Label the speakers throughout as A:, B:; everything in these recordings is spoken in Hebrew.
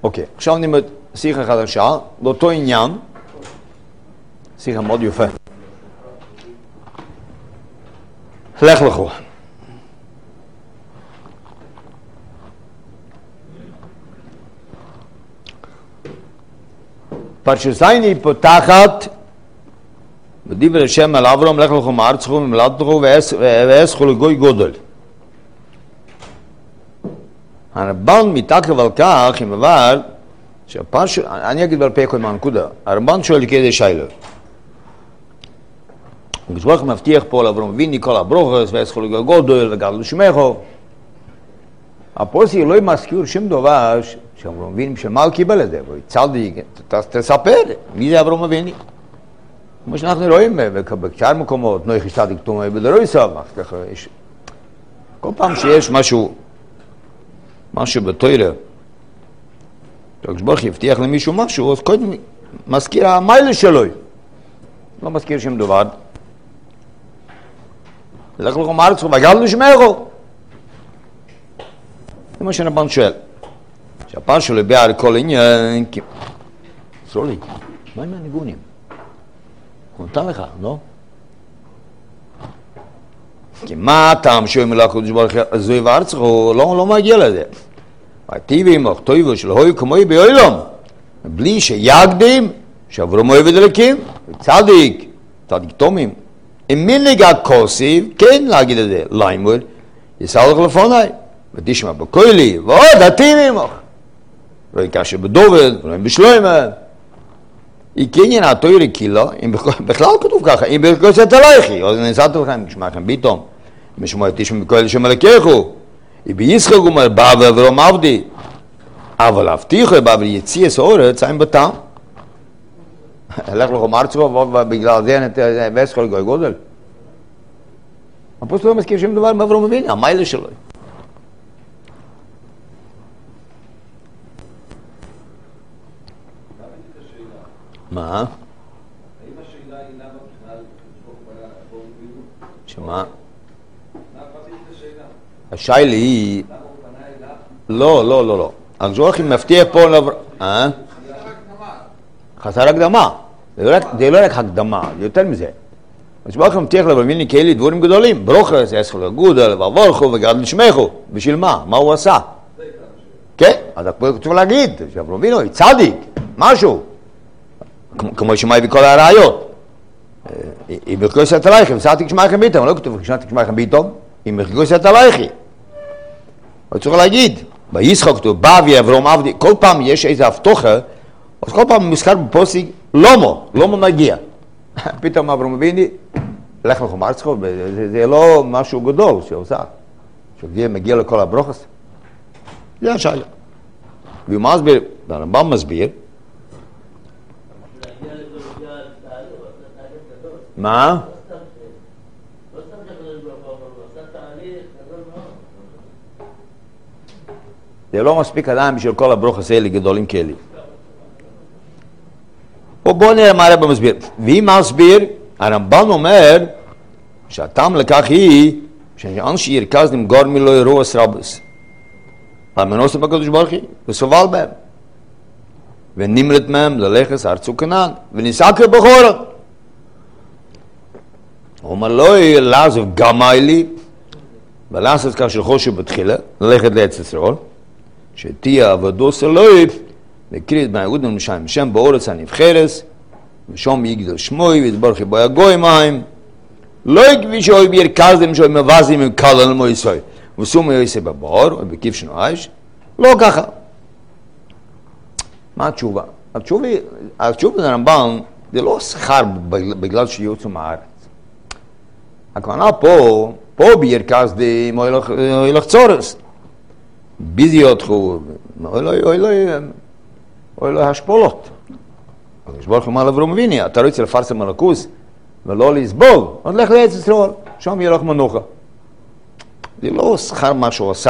A: אוקיי, עכשיו נלמד שיחה חדשה, לאותו עניין, שיחה מאוד יפה. לך לכו. פרשת זייני פותחת בדיבר השם על אברהם לך לכו מארצכם ומולדתכם ועשכו לגוי גודל. הרמב"ן מתעכב על כך עם אבל שהפרשת, אני אגיד בעל פה כל מהנקודה, הרמב"ן שואל כדי שאלה. הקדוש ברוך הוא מבטיח פה לאברהם אבינו כל הברוכות ועשכו לגוי גודל וגדל שמךו. הפוסק לא מזכיר שום דבר שאברהם אבינו בשביל מה הוא קיבל את זה, צדיק, תספר מי זה אברהם אבינו. כמו שאנחנו רואים בשאר מקומות, נוח צדיק תומא בדרויסאו, כל פעם שיש משהו בתורה, הקדוש ברוך הוא הבטיח למישהו משהו, אז קודם מזכיר המיילה שלו, לא מזכיר שום דבר. לך לכו מארצכם וגדל שמךו. זה מה שהרמב"ן שואל. שהפעם שלו ביאר כל עניין, סרולי, מה עם הניגונים? הוא נתן לך, לא? כי מה הטעם שאומר לקדוש ברוך הוא זוי וארצכו, לא מגיע לזה. והטבעי עמך טויבו של הוי כמוי בעולם, בלי שיגדים, שאברהם אוהב את אלוקים, צדיק תומים. אם מנהיג הכוסיב, כן להגיד את זה, לימוד, יסלח לפניי, ותשמע בקולי, ועוד הטבעי עמך. לא יקשר בדובד, ולא בשלוימה. עניין התורה קילה, בכלל כתוב ככה, אם ברכוסת עלייכי, אז נעשת לכם, כשמעכם ביתום, משמוע תשמע בכל שם אלוקיכו, בישחק אומר, בא ואברהם עבדי, אבל הבטיחו, בא ויציאס האורץ, עם בתם. לך לכו מארצכם, ובגלל זה ועשכו לגוי גודל. הפוסק לא מזכיר שום דבר מאברהם אבינו, המיילה שלו. מה? האם
B: השאלה היא למה בכלל
A: שמה?
B: מה פרטית השאלה?
A: השאלה היא...
B: למה הוא פנה אליו?
A: לא. הג'וחי מבטיח פה... חסר הקדמה. זה לא רק הקדמה, זה יותר מזה. הג'וחי מבטיח לבלמיני כאלה דבורים גדולים. ברוכס, עשכו לגודל, וברכו וגדל שמךו. בשביל מה? מה הוא עשה? כן, אז כתוב להגיד, שאברהם אבינו, צדיק, משהו. כמו שמאי בכל הראיות. אם ברכוסת עלייכם, צדיק שמעכם ביתום, לא כתוב צדיק שמעכם ביתום, אם ברכוסת עלייכם. אבל צריך להגיד, בישחק כתוב, בא ואברהם עבדי, כל פעם יש איזה הבטחה, אז כל פעם מוזכר בפוסק, לומו מגיע. פתאום אברהם אבינו, לך לכו מארצכם, זה לא משהו גדול שעושה, שמגיע לכל הברוכות. זה השאלה. והוא מסביר, הרמב"ם מסביר, מה? זה לא מספיק עדיין בשביל כל הברוכות האלה גדולים כאלה. בואו נראה מה הרמב"ם מסביר. ואם מסביר, הרמב"ם אומר שהטעם לכך היא שאנשי ירכזים גורמים לו אירועס רבוס. המנוסים בקדוש ברוך הוא וסובל בהם. ונמלט מהם ללכת ארצו כנען וניסקר בחורות. הוא אומר לו, לעזוב גמאי לי, ולעשות כך שחושב בתחילה, ללכת לארץ ישראל, שתהיה עבודו סלוי, וקריא מהיהוד נמשם, שם באורץ הנבחרס, ושום יגדל שמוי, ויתברך בו יגוי מים, לא יקבי שאוי בירכזם, שאוי מבזים עם קל על מויסוי, וסום יויסי בבור, או בקיף שנו אייש, לא ככה. מה התשובה? התשובה זה רמב"ן, זה לא שכר בגלל שיוצאו מהארץ. הכוונה פה בירכזדים, אוי לך צורס. ביזיות חו, אוי לא השפולות. יש ברוך אומר לאברהם אבינו, אתה רוצה לפרסם מלכות ולא לסבול, אז לך לארץ ישראל, שם יהיה לך מנוחה. זה לא שכר מה שהוא עשה.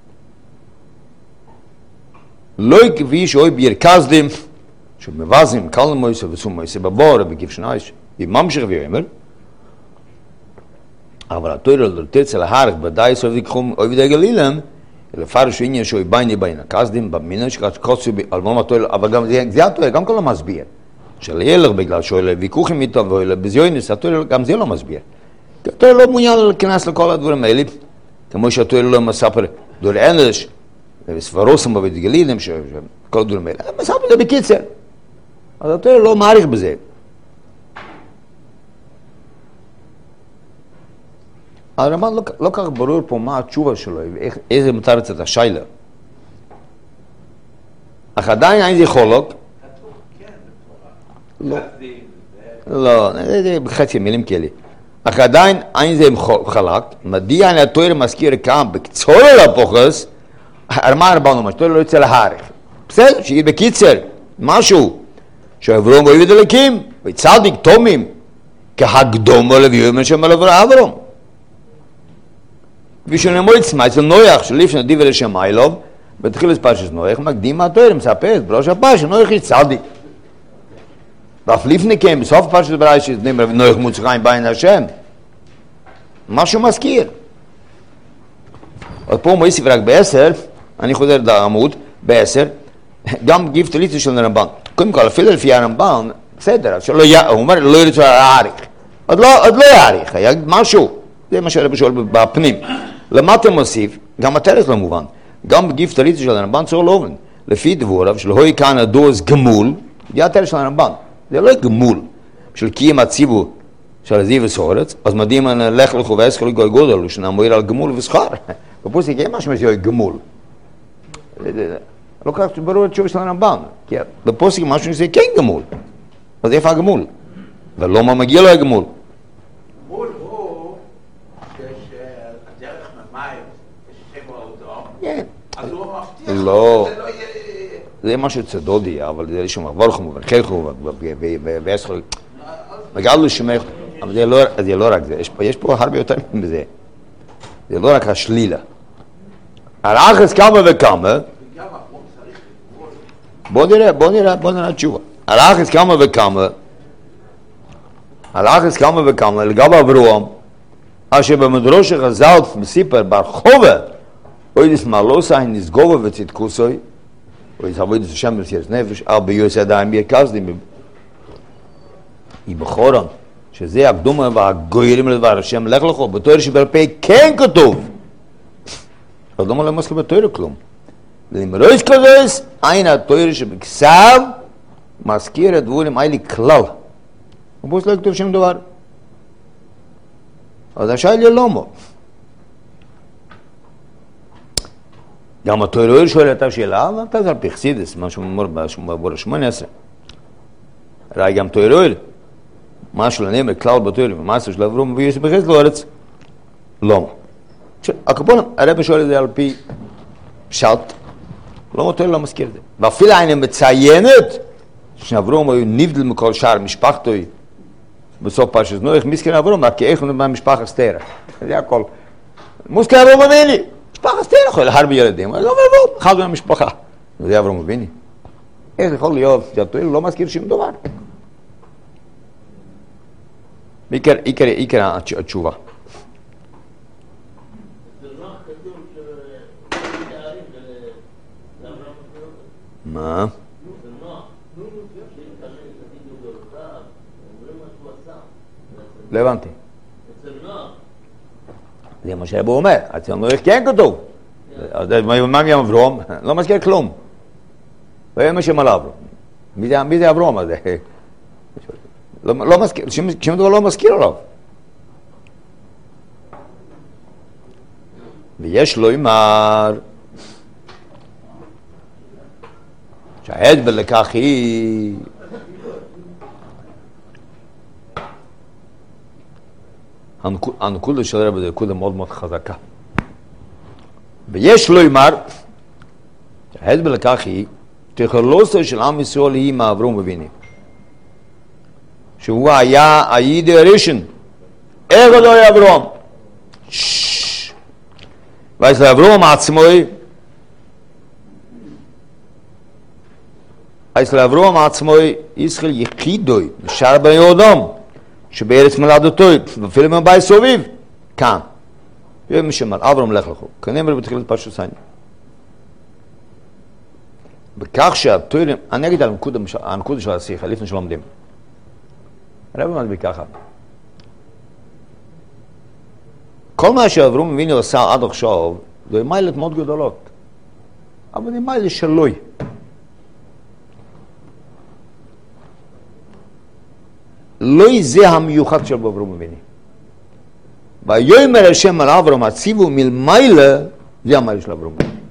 A: לא יקבי שאוי בירכזדים, שמבזים קל מויסה וסום מויסה בבור, בגיף שנאיש, ממשיך ויאמר, אבל התורה לא תרצה להאריך בדי סוף דקחום אוי די גלילם, לפרש עניין שהוא בייני בין הכסדים, במינה שקוצו על מום התואל, אבל גם זה התואל, גם כל לא מסביר. של ילך בגלל שואל ויכוחים איתו, ובזיונס, התואל גם זה לא מסביר. התואל לא מעוניין להיכנס לכל הדברים האלה, כמו שהתואל לא מספר דור אנש, וסברוסם בבית גלילים, כל הדברים האלה. מספר זה בקיצר. אז התואל לא מעריך בזה. הרמב"ן לא כך ברור פה מה התשובה שלו, איזה מתרץ את השיילה. אך עדיין אין זה חולוק. לא, זה בחצי מילים כאלה. אך עדיין אין זה חלק. מדיע התואר מזכיר כאן בקצור אל הפוחס, מה הרמב"ן אומר? התואר לא יוצא להעריך. בסדר, שיהיה בקיצר, משהו. שאברום אוהב אלוקים, וצדיק תומים, כהקדומו לביאומן שם על אברום. ושנאמר עצמה, אצל נויח, שלפני דיבר לשם איילוב, בתחיל פרשת נויח, מקדים מהתואר, מספר, בראש הפרשת, נויח היא צדיק. ואף לפני כן, בסוף פרשת בראשית, נאמר, נויח מוצא חיים בעין השם. משהו מזכיר. אז פה מוסיף רק ב10, אני חוזר לעמוד, ב10, גם גיב תליצה של הרמב"ן. קודם כל, אפילו לפי הרמב"ן, בסדר, הוא אומר, לא ירצה להעריך. עוד לא יעריך, היה משהו. זה מה שהרבא שואל בפנים. למטה מוסיף, גם התרס לא מובן. גם בגיף תליצה של הרמב"ן צור לאובן. לפי דבוריו, שלא יהיה כאן הדוז גמול, זה התרס של הרמב"ן. זה לא גמול. של קיים הציבור של הזיו וסורץ, אז מדהים לך לכו ועסקו לגוי גודל, שנאמר על גמול ושכר. בפוסק אין משהו שזה גמול. לא כך ברור התשובה של הרמב"ן. כי בפוסק משהו שזה כן גמול. אז איפה הגמול? ולא מה מגיע לו הגמול.
C: גמול הוא שהדרך ממים, ששבע אותו, אז הוא מבטיח
A: לא.
C: שזה לא יהיה...
A: זה משהו צדודי, אבל זה לשום מבורכם וברכיכו ועסקו. וגם לשמח, אבל זה לא רק זה. יש פה הרבה יותר מזה. זה לא רק השלילה. הרחס כמה וכמה, בוא נראה תשובה. הרחס כמה וכמה, לגבי אברהם, אשר במדרוש החז"ל מסיפר ברחובה, אוי דסמלוסה הנסגובה וצדקוסוי, אוי דסעבוד השם במסירת נפש, ביועץ ידיים יקזדים, היא בחורן, שזה הקדומה והגוירים לדבר השם לך לכו, בתואר שבעל פה כן כתוב. אז לא מלא מסכים בתואר כלום. למרוץ כזוס, אין התואר שבכסב, מזכיר את דבורים האלה כלל. ובוס לא כתוב שום דבר. אז השאלה לא מו. גם התואר שואל את השאלה, אבל אתה זה על פי חסידס, משהו מומר בבור 18. ראי גם תואר משהו לנאמר כלל בתואר, ומעשה של אברום ויוסף בחסד לארץ. לא מו. הקופון, הרב שואל את זה על פי פשט, לא מותר לא מזכיר את זה. ואפילו אני מציינת שאברום היו נבדל מכל שאר משפחתו בסוף פרשת נויח, מזכיר אברום, רק איך הוא מהמשפחה סתירה. זה הכל. מוזכר אברום אביני, משפחה סתירה, יכול להרבה ילדים, אז אברום, אחד מהמשפחה. זה אברום אביני. איך יכול להיות שהתואר לא מזכיר שום דבר? עיקר התשובה. מה? לא הבנתי. זה מה שהרבא אומר, אצל נויח כן כתוב. מה מי אברום? לא מזכיר כלום. ואין מה שם על אברום. מי זה אברום הזה? לא מזכיר, שום דבר לא מזכיר עליו. ויש לו אמר שההסבר לכך היא הנקודה של הרב זה נקודה מאוד מאוד חזקה. ויש לו אמר שההסבר לכך היא תכלוסו של עם ישראל היא מאברום אבינו. שהוא היה הידי הראשון. איך לא היה אברום? ואצל אברום עצמוי, ישראל יחידוי, בשאר בני אדם, שבארץ מולדתו, ואפילו מבית סביב, כאן. יום משמר, אברום לך לכו, כנאמר בתחילת פרשת ז'. בכך שהתוירים, אני אגיד על הנקודה של השיחה, לפני שלומדים. הרב מסביר ככה. כל מה שאברהם אבינו עשה עד עכשיו, זה מיילות מאוד גדולות. אבל זה מיילות שלוי. לא זה המיוחד של אברהם אבינו. ויאמר השם על אברהם הציבו מלמעלה, זה המיילה של אברהם אבינו.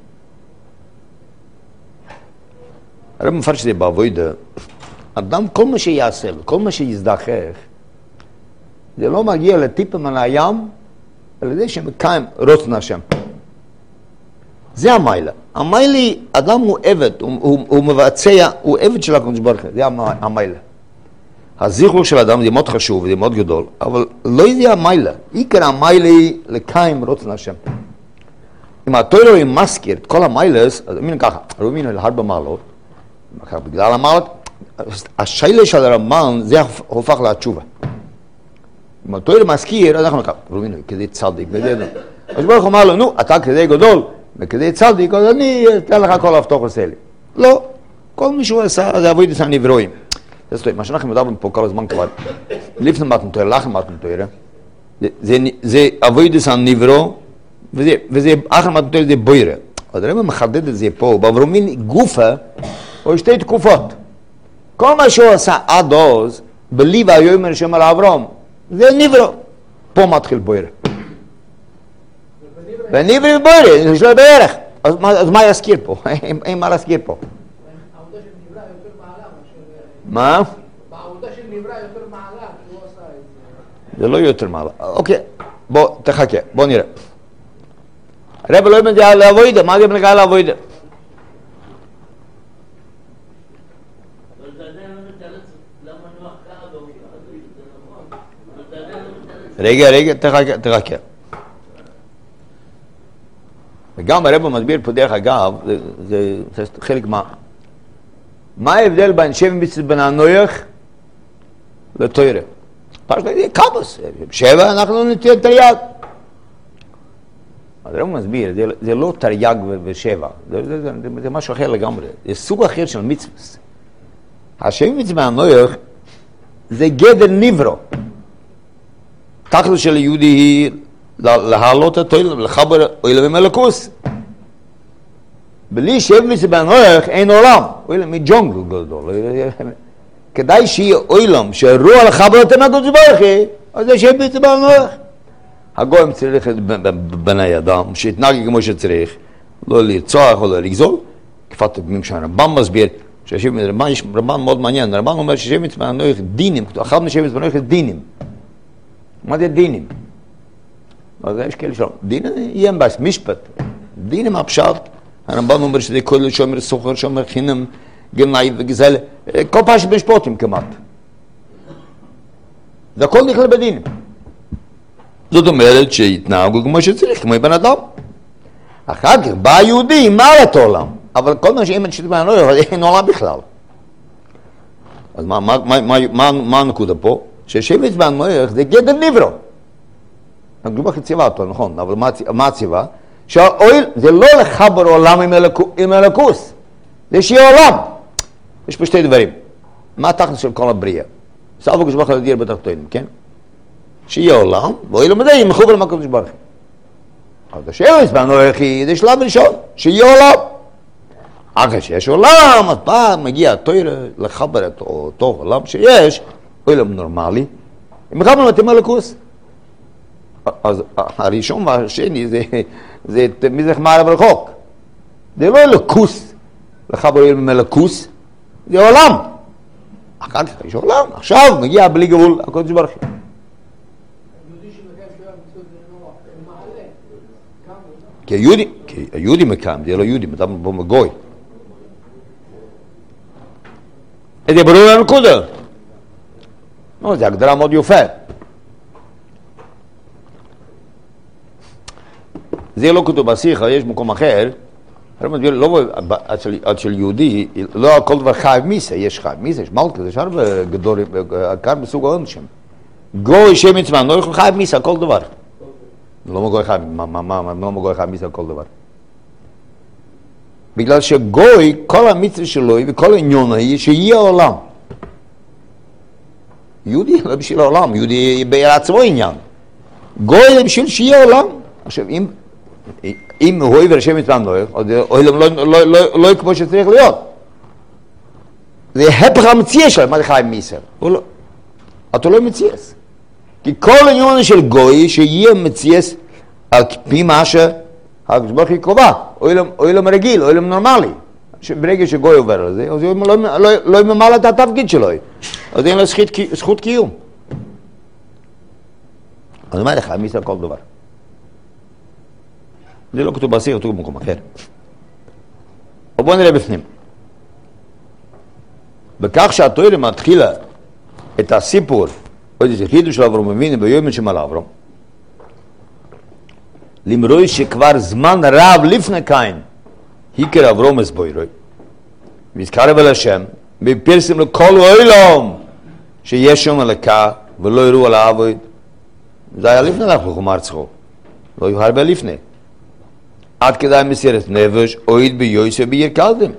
A: הרב מפרש את זה בעבודה, אדם כל מה שיעשה, כל מה שיזדחך, זה לא מגיע לטיפה מן הים, על ידי שמקיים רוצן השם. זה המיילה. המיילה היא, אדם הוא עבד, הוא מבצע, הוא עבד של הקדוש ברוך הוא, זה המיילה. הזיכרוך של האדם זה מאוד חשוב, זה מאוד גדול, אבל לא זה המיילה. עיקר המיילה היא לקיים רוצן השם. אם התורה היא מזכיר את כל המיילס, אז אמין ככה, רואים להרבה מעלות, בגלל המעלות, השאלה של הרמב"ן זה הופך לתשובה. אם התורה מזכיר, אז אנחנו ככה, רואים כדי צדיק, אז ברוך אמר לו, נו, אתה כדי גדול, וכדי צדיק, אז אני אתן לך כל הבטוח עושה לי. לא, כל מי שהוא עשה, זה עבוד את הנברואים. זה סטוי, מה שאנחנו מדברים פה כל הזמן כבר, לפני מתן תורה, לאחר מתן תורה, זה עבוד את הנברוא, וזה אחר מתן תורה זה בוירה. אז הרב מחדד את זה פה, באברומין גופה, או שתי תקופות. כל מה שהוא עשה עד אז, בלי ויאמר השם על אברהם, זה נברא. פה מתחיל בוירה. ונברא ובוירה, יש לו בערך. אז מה יזכיר פה? אין מה להזכיר פה.
D: העבודה של נברא יותר מעלה מאשר...
A: מה?
D: בעבודה של נברא יותר מעלה, כי הוא עשה את זה.
A: זה לא יותר מעלה. אוקיי, בוא, תחכה, בוא נראה. הרב לא מגיע לעבודה, מה זה מגיע לעבודה? רגע, תחכה. וגם הרב מסביר פה דרך אגב, זה חלק מה ההבדל בין שבע מצוות בין הנויח לתורה? פרש זה קבוס, שבע אנחנו נטיל תרי"ג. אז הרב מסביר, זה לא תרי"ג ושבע, זה משהו אחר לגמרי, זה סוג אחר של מצוות. השבע מצוות בין הנויח זה גדר נברא. תכלית של יהודי היא להעלות את אוילם, לחבר אוילם ממלכוס. בלי שבע מצוות בנויח אין עולם. אוילם היא ג'ונגל גדול. כדאי שיהיה אוילם שרוע לחבר את הקדוש ברוך הוא, אז זה שבע מצוות בנויח. הגויים צריך בני אדם, שיתנהג כמו שצריך, לא לרצוח או לא לגזול. כפת הפעמים שהרמב"ם מסביר, רמב"ם מאוד מעניין, רמב"ם אומר ששבע מצוות בנויח דינים, אחד משבע מצוות בנויח דינים. מה זה דינים? אז יש כאלה שלום. דינים יהיה משפט. דינים הפשט, הרמב"ן אומר שזה כל שומר סוחר, שומר חינם, גנאי וגזל, כל פשט משפוטים כמעט. זה הכל נכלל בדינים. זאת אומרת שיתנהגו כמו שצריך, כמו בן אדם. אחר כך בא יהודי, מעל את העולם. אבל כל מה שאם אין שיטה בן אדם, אין עולם בכלל. אז מה הנקודה פה? ששבע מצוות בנויח זה גדר נברא. הקדוש ברוך הוא ציווה אותו, נכון, אבל מה הציווה? שהאויל זה לא לחבר עולם עם אלוקוס, זה שיהיה עולם. יש פה שתי דברים. מה התכלית של כל הבריאה? סבא הקדוש ברוך הוא ידיר בתחתונים, כן? שיהיה עולם, ואוילם הזה ימחובר עם הקדוש ברוך הוא. אז השבע מצוות בנויח זה שלב ראשון, שיהיה עולם. אחרי שיש עולם, אז פעם מגיע התורה לחבר את אותו עולם שיש, אוילם נורמלי, אם מחבר מתאים אלוקוס. אז הראשון והשני זה מזרח מערב רחוק. זה לא אלוקוס, לחבר עם אלוקוס, זה עולם. אחר כך יש עולם, עכשיו מגיע בלי גבול הקודש ברוך הוא.
D: יהודי שמקיים שבע מצוות זה מעלה,
A: כי היהודי מקיים, זה לא יהודי, מדברים פה מגוי. זה ברור לנקודה. לא, זו הגדרה מאוד יפה. זה לא כתוב בשיחה, יש מקום אחר. אני מסביר, לא עד של יהודי, לא על כל דבר חייב מיסה, יש חייב מיסה, יש מלכה, יש הרבה גדול, עקר בסוג העונשם. גוי שם מצווה, לא יכול חייב מיסה על כל דבר. לא מגוי חייב מיסה על כל דבר. בגלל שגוי, כל המצווה שלו וכל העניין היא שיהיה העולם. יהודי לא בשביל העולם, יהודי בעצמו עניין. גוי זה בשביל שיהיה העולם. עכשיו, אם הוא אוהב השם יתברך, לא כמו שצריך להיות. זה הפך המציאה שלו, מה זה חיים מישראל? אתה לא מציאס. כי כל העניין של גוי שיהיה מציאס על פי מה שהקדוש ברוך הוא קובע, עולם רגיל, עולם נורמלי. ברגע שגוי עובר על זה, אז הוא לא ממלא את התפקיד שלו. אז אין לו זכות קיום. אז מה לך, מישראל כל דבר. זה לא כתוב בעשיר, כתוב במקום אחר. אבל בואו נראה בפנים. בכך שהתורה מתחילה את הסיפור, או איזה חידוש של אברהם אבינו ביום שמעל אברהם, למרוי שכבר זמן רב לפני קין, הכיר אברהם את בורא, והתקרב אל השם, ופרסם לכל העולם שיש שם אלוקה ולא יראו על העבוד. זה היה לפני לחם ארצו, לא היו הרבה לפני. עד כדי מסירת נפש, אוהד ביוסף בעיר קלדם.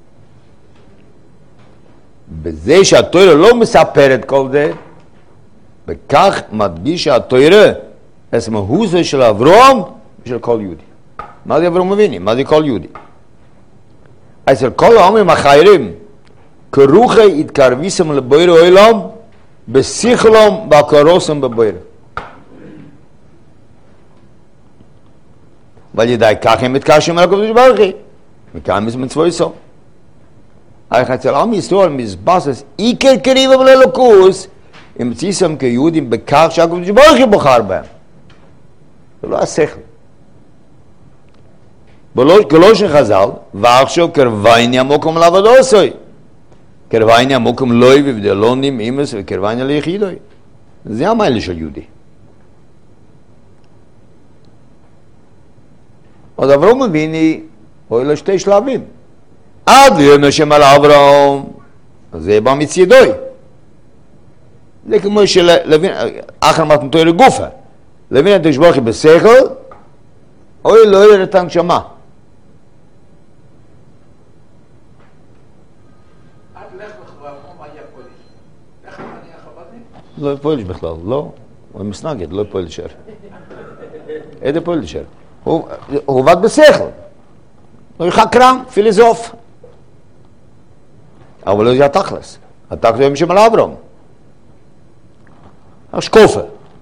A: בזה שהתורה לא מספרת כל זה, בכך מדגיש התורה את מהותו של אברהם ושל כל יהודי. מה זה אברהם אבינו? מה זה כל יהודי? אצל כל העמים האחרים, כרוכי התקרביסם לבורא העולם, בשכלם והכרוסם בבורא. ועל ידי כך הם מתקשרים על הקדוש ברוך הוא, מקיים את מצוותיו. אך אצל עם ישראל מתבסס עיקר קריבה ולאלוקות, הם מציאם כיהודים בכך שהקדוש ברוך הוא בחר בהם. זה לא השכל. בלושן חז"ל, ועכשיו קרבייני המקום לעבודתו. קרבייני המקום לא ובדלונים אימס וקרבייני ליחידוי. זה המעלה של יהודי. אז אברהם אבינו הוא לשתי שלבים. עד יום השם על אברהם, זה בא מצדוי. זה כמו שלהבין, אחר מתנתו לגופה. להבין את השבוח בשכל, או לא יראה את הנשמה.
D: עד לך לחברם, מה היה פולש? לך אני החבדני?
A: לא פולש בכלל, לא. הוא מסנגד, לא פולשר. איזה פולשר? הוא עובד בשכל. הוא חקרן, פילוסוף. אבל לא זה התכלס. התכלס הוא משם על אברהם. השקופה.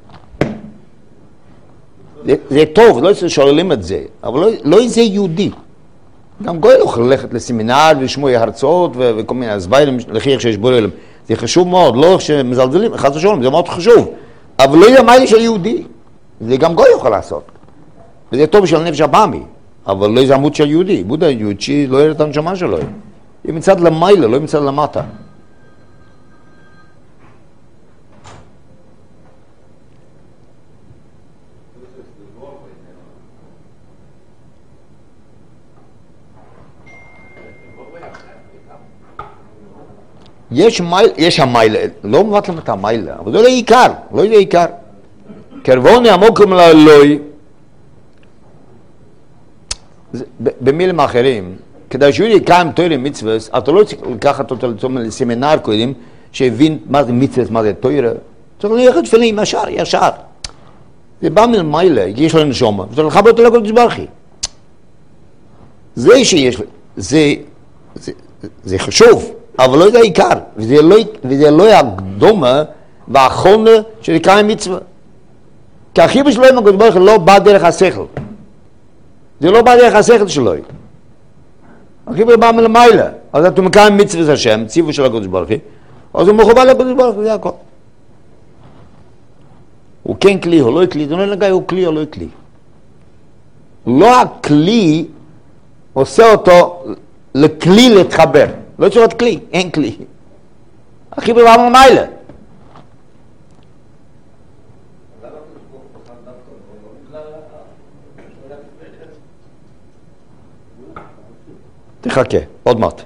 A: זה טוב, לא שואלים את זה, אבל לא זה יהודי. גם גוי לא יכול ללכת לסמינר ולשמוע הרצאות וכל מיני הסברים לכך שיש בורא עולם. זה חשוב מאוד, לא שמזלזלים, חס ושלום, זה מאוד חשוב. אבל לא יהיה מיילה של יהודי. זה גם גוי יכול לעשות. וזה טוב של נפש הבאמי, אבל לא זה עמוד של יהודי. עמוד היהודי לא יראה את הנשמה שלו. היא מצד למיילה, לא מצד למטה. יש המיילה, לא מבטלים את המיילה, אבל זה לא עיקר, לא זה עיקר. קרבוני המוקם לאלוהי, במילים אחרים, כדי שהוא יקיים תורה מצוות, אתה לא צריך לקחת אותו לסמינר קודם, שהבין מה זה מצוות, מה זה תורה. צריך ללכת תפילין, ישר. זה בא מלמיילה, יש לו נשמה, וצריך לחבר אותו לקדוש ברוך הוא. זה שיש, זה חשוב. אבל לא זה העיקר, וזה לא הקדומה והאחרונה של לקיים מצווה. כי החיבור שלו עם הקדוש ברוך הוא לא בא דרך השכל. זה לא בא דרך השכל שלו. החיבור בא מלמעלה. אז אתה מקיים מצוות השם, ציווי של הקדוש ברוך הוא, אז הוא מחובר לקדוש ברוך הוא, זה הכל. הוא כן כלי, הוא לא כלי, זה לא לגבי הוא כלי או לא כלי. לא הכלי עושה אותו לכלי להתחבר. לא צריך להיות כלי, אין כלי. החיבור בא מלמעלה. תחכה, עוד מעט.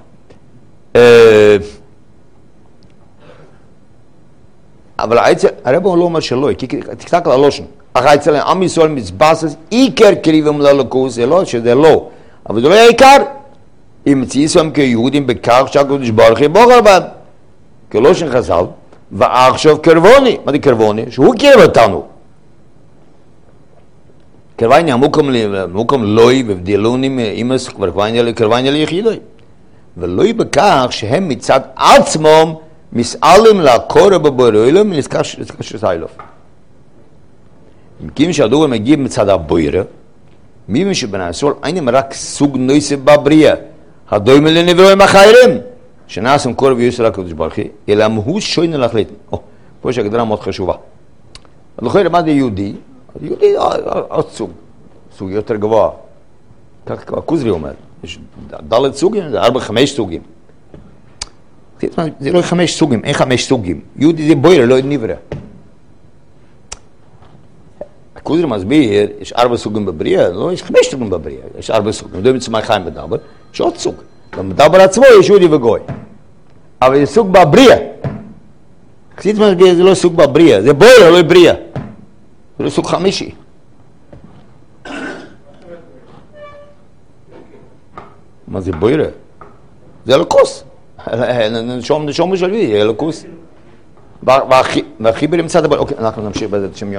A: אבל הרב הוא לא אומר שלא, תקתק ללושן. אחרי אצל עם ישראל מתבסס, עיקר קריבם לאלוקות, זה לא שזה לא, אבל זה לא היה עיקר. אם מציאסם כיהודים בכך שהקדוש ברוך הוא בוחר בהם. כלושן חז"ל, ועכשיו קרבוני. מה זה קרבוני? שהוא קרב אותנו. קרבניה מוקם לוי ובדילונים אימס קרבניה ליחידוי. ולוי בכך שהם מצד עצמם מסעלים לקורא בבוראים לזכר שסיילוף. אם שהדובר מגיע מצד הבוירה, מי שבני ישראל אינם רק סוג נויסה בבריאה, הדומה לנברואים אחרים, שנעשם קורא ויוסר הקדוש ברוך הוא, אלא הוא שוינה להחליט. פה יש הגדרה מאוד חשובה. לכן מה זה יהודי? יהודי עוד סוג יותר גבוה. כך הכוזרי אומר, יש דלת סוגים, זה 4-5 סוגים. זה לא 5 סוגים, אין 5 סוגים. יהודי זה בוירה, לא נברא. הכוזרי מסביר, יש 4 סוגים בבריאה, לא, יש 5 סוגים בבריאה, יש 4 סוגים. מדברים מצמאי חיים בדבר, יש עוד סוג. במדבר עצמו יש יהודי וגוי. אבל זה סוג בבריאה. חסידות מסביר, זה לא סוג בבריאה, זה בוירה, לא בריאה. זה לא סוג חמישי. מה זה בוירה? זה אלוקוס. נשום משלבי, אלוקוס. והחיבר מצד הבוירה. אוקיי, אנחנו נמשיך בזה.